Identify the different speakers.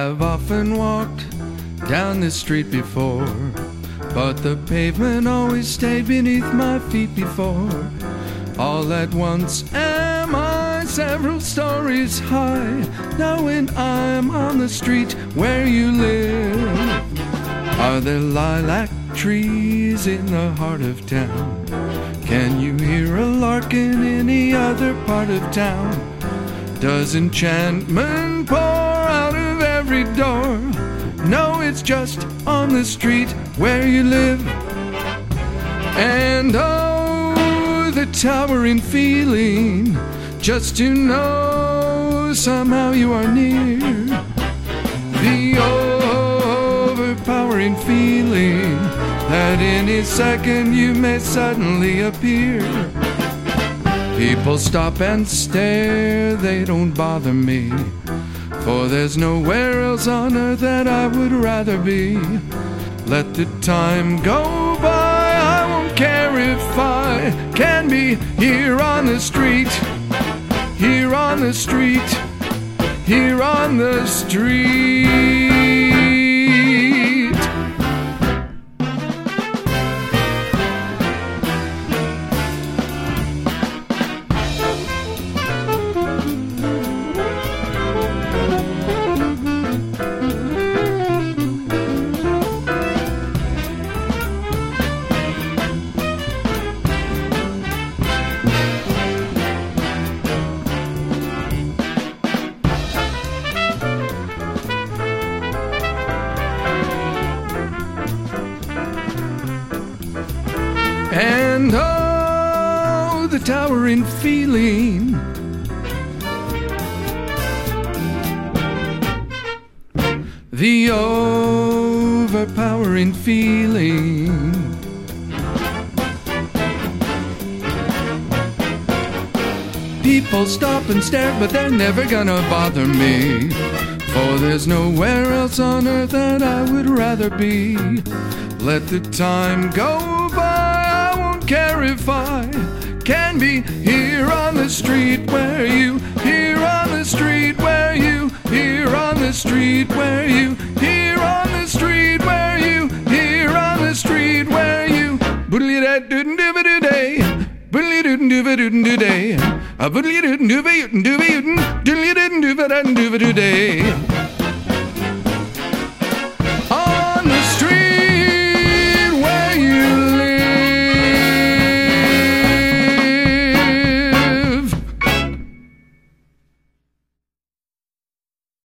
Speaker 1: I've often walked down this street before, but the pavement always stayed beneath my feet before. All at once am I several stories high, knowing I'm on the street where you live. Are there lilac trees in the heart of town? Can you hear a lark in any other part of town? Does enchantment pour out of every door? No, it's just on the street where you live. And oh, the towering feeling, just to know somehow you are near. The overpowering feeling that any second you may suddenly appear. People stop and stare, they don't bother me, for there's nowhere else on earth that I would rather be. Let the time go by, I won't care if I can be here on the street, here on the street, here on the street. And oh, the towering feeling, the overpowering feeling. People stop and stare, but they're never gonna bother me, for there's nowhere else on earth that I would rather be. Let the time go by, care if I can be here on the street where you, here on the street where you, here on the street where you, here on the street where you, here on the street where you. Boodly dat doodin dooba doo day, boodly doodin dooba doodin doo day, a boodly doodin dooba dooba doodin, doodly doodin dooba doo day.